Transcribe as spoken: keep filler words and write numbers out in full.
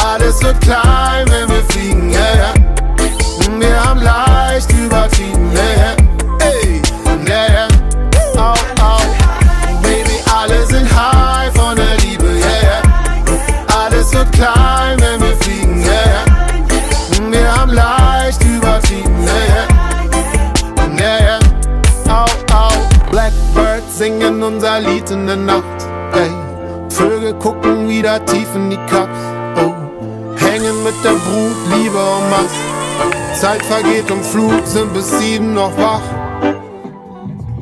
Alles wird klein, wenn wir fliegen, yeah, yeah. Wir haben leicht übertrieben, yeah, yeah. Ey, yeah, yeah. Au, au, Baby, alle sind high von der Liebe, yeah, yeah. Alles wird klein, wenn wir fliegen, yeah, yeah. Wir haben leicht übertrieben, yeah, yeah. Yeah, yeah. Au, au. Blackbirds singen unser Lied in der Nacht, ey. Vögel gucken wieder tief in die Cups, oh. Hängen mit der Brut, Liebe und Macht. Zeit vergeht und Flut, sind bis sieben noch wach.